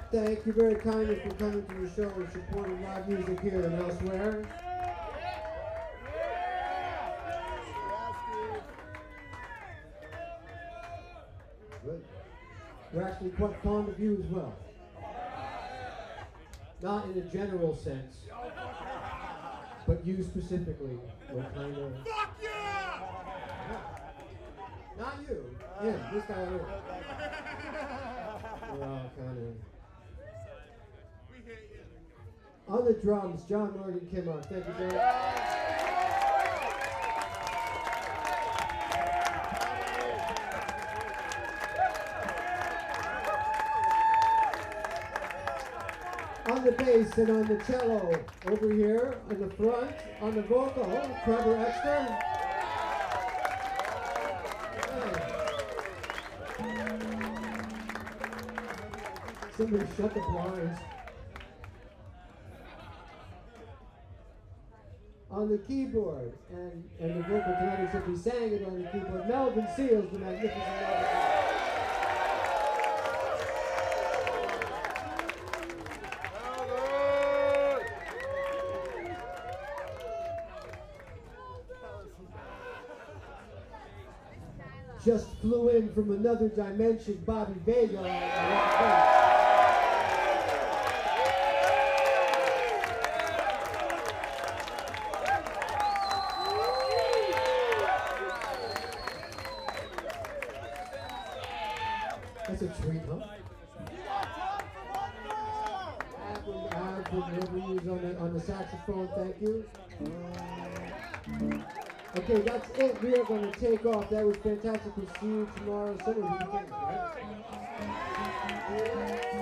Thank you very kindly for coming to the show and supporting live music here and elsewhere. Good. We're actually quite fond of you as well. Not in a general sense, but you specifically. We're kind of... Fuck yeah! Not you. Him. This guy here. We're all kind of... On the drums, John Morgan Kimmark. Thank you, John. On the bass and on the cello, over here, in the front, on the vocal, Trevor Exton. Somebody shut the blinds. On the keyboard, and the vocal tonight, except he sang it on the keyboard, Melvin Seals, the magnificent Melvin. Just flew in from another dimension, Bobby Vega. That's a treat, huh? On the saxophone, thank you. Okay, that's it. We are going to take off. That was fantastic. We'll see you tomorrow. Sunday weekend, right?